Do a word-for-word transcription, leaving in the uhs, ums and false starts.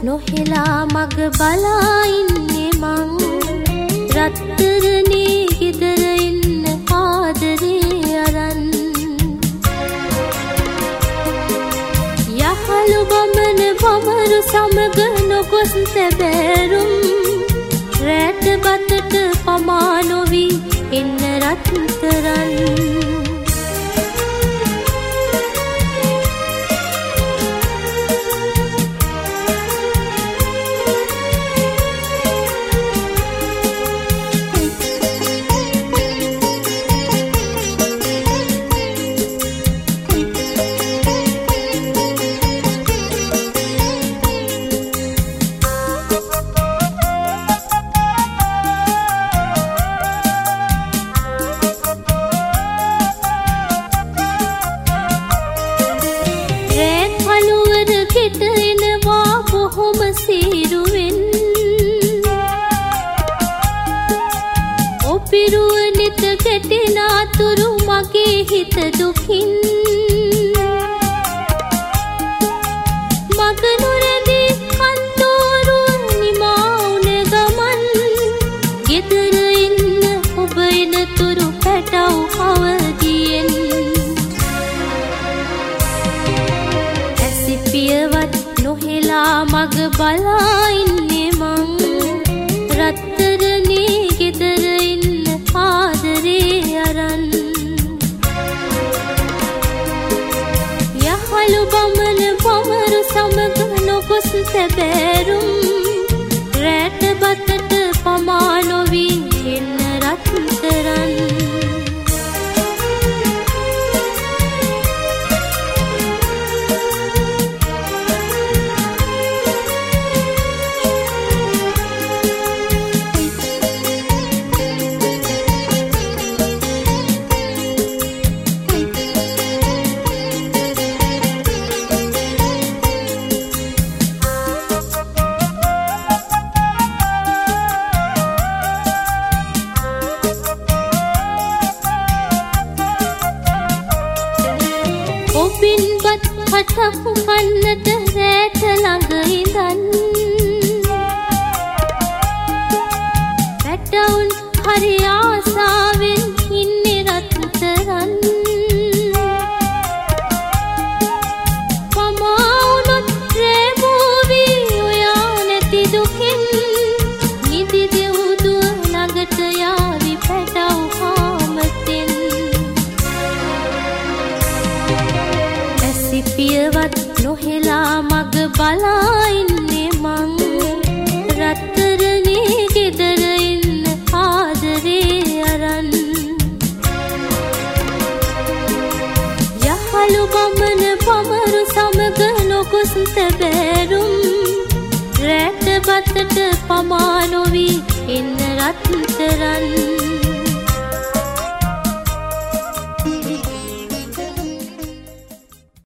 නොහෙලා මග බලා ඉන්නේ මං රත්තරනේ ගෙදර ඉන්න ආදරේ අරන් යහළු බමන බමරු සමග නොගොස් සැබෑරුම් රැට බතට පමා නොවි එන්න රත්තරන් එනවා බොහොම සීරුවෙන් ඔපිරුව නිත ගැටෙන අතුරු මගේ හිත දුකින් මග නොරැඳී කන්තෝරුව නිමා වුණ ගමන් ගෙදර ඉන්න ඔබ එනතුරු පැටව් අවදියෙන් පියවත් නොහෙලා මග බලා ඉන්නේ මං රත්තරනේ ගෙදර ඉන්න ආදරේ අරන් යහළු බමන බමරු සමග නොගොස් සැබෑරුම් රැට බතට පමා නොවි එන්න රත්තරන් ඔබින්වත් හටපු කන්නට රැට ළඟ ඉඳන් පැටවුන් හරි ආසාවෙන් ඉන්නේ රත්තරන් පමා වුණොත් රැබෝවි ඔයා නැති දුකින් නිදි දෙව්දුව ළඟට යාවි පැටව් කාමතෙන් පියවත් නොහෙලා මග බලා ඉන්නේ මං රත්තරනේ ගෙදර ඉන්න ආදරේ අරන් යහළු බමන බමරු සමග නොගොස් සැබෑරුම් රැට බතට පමා නොවි එන්න රත්තරන්